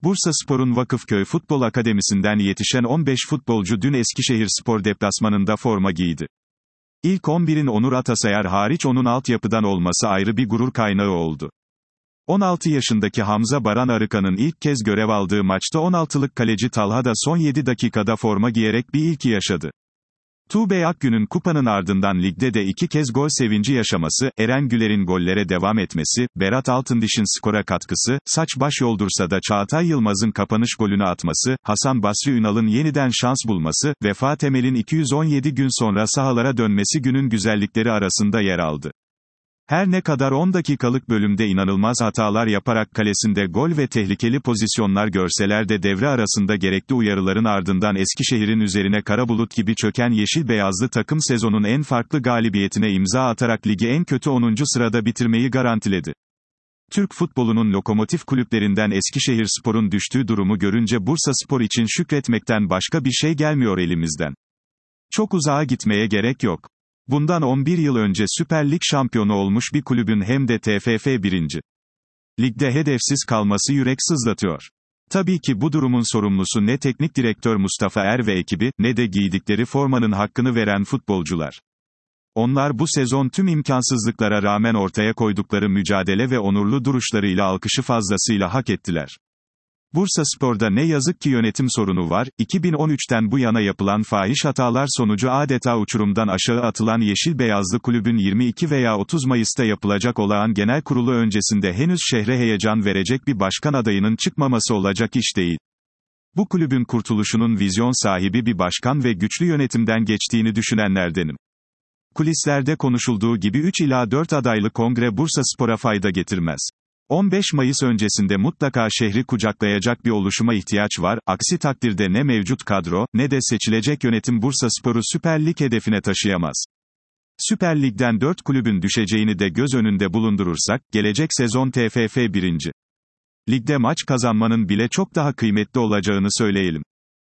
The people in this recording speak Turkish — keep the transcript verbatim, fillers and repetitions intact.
Bursaspor'un Vakıfköy Futbol Akademisi'nden yetişen on beş futbolcu dün Eskişehirspor deplasmanında forma giydi. İlk on birin Onur Atasayar hariç onun altyapıdan olması ayrı bir gurur kaynağı oldu. on altı yaşındaki Hamza Baran Arıkan'ın ilk kez görev aldığı maçta on altılık kaleci Talha da son yedi dakikada forma giyerek bir ilki yaşadı. Tuğbay Akgün'ün kupanın ardından ligde de iki kez gol sevinci yaşaması, Eren Güler'in gollere devam etmesi, Berat Altındiş'in skora katkısı, saç baş yoldursa da Çağatay Yılmaz'ın kapanış golünü atması, Hasan Basri Ünal'ın yeniden şans bulması, Vefa Temel'in iki yüz on yedi gün sonra sahalara dönmesi günün güzellikleri arasında yer aldı. Her ne kadar on dakikalık bölümde inanılmaz hatalar yaparak kalesinde gol ve tehlikeli pozisyonlar görseler de devre arasında gerekli uyarıların ardından Eskişehir'in üzerine kara bulut gibi çöken yeşil beyazlı takım sezonun en farklı galibiyetine imza atarak ligi en kötü onuncu sırada bitirmeyi garantiledi. Türk futbolunun lokomotif kulüplerinden Eskişehirspor'un düştüğü durumu görünce Bursaspor için şükretmekten başka bir şey gelmiyor elimizden. Çok uzağa gitmeye gerek yok. Bundan on bir yıl önce Süper Lig şampiyonu olmuş bir kulübün hem de T F F birinci Ligde hedefsiz kalması yürek sızlatıyor. Tabii ki bu durumun sorumlusu ne teknik direktör Mustafa Er ve ekibi, ne de giydikleri formanın hakkını veren futbolcular. Onlar bu sezon tüm imkansızlıklara rağmen ortaya koydukları mücadele ve onurlu duruşlarıyla alkışı fazlasıyla hak ettiler. Bursaspor'da ne yazık ki yönetim sorunu var, iki bin on üçten bu yana yapılan fahiş hatalar sonucu adeta uçurumdan aşağı atılan yeşil beyazlı kulübün yirmi iki veya otuz Mayıs'ta yapılacak olağan genel kurulu öncesinde henüz şehre heyecan verecek bir başkan adayının çıkmaması olacak iş değil. Bu kulübün kurtuluşunun vizyon sahibi bir başkan ve güçlü yönetimden geçtiğini düşünenlerdenim. Kulislerde konuşulduğu gibi üç ila dört adaylı kongre Bursaspor'a fayda getirmez. on beş Mayıs öncesinde mutlaka şehri kucaklayacak bir oluşuma ihtiyaç var, aksi takdirde ne mevcut kadro, ne de seçilecek yönetim Bursaspor'u Süper Lig hedefine taşıyamaz. Süper Lig'den dört kulübün düşeceğini de göz önünde bulundurursak, gelecek sezon T F F birinci Ligde maç kazanmanın bile çok daha kıymetli olacağını söyleyelim.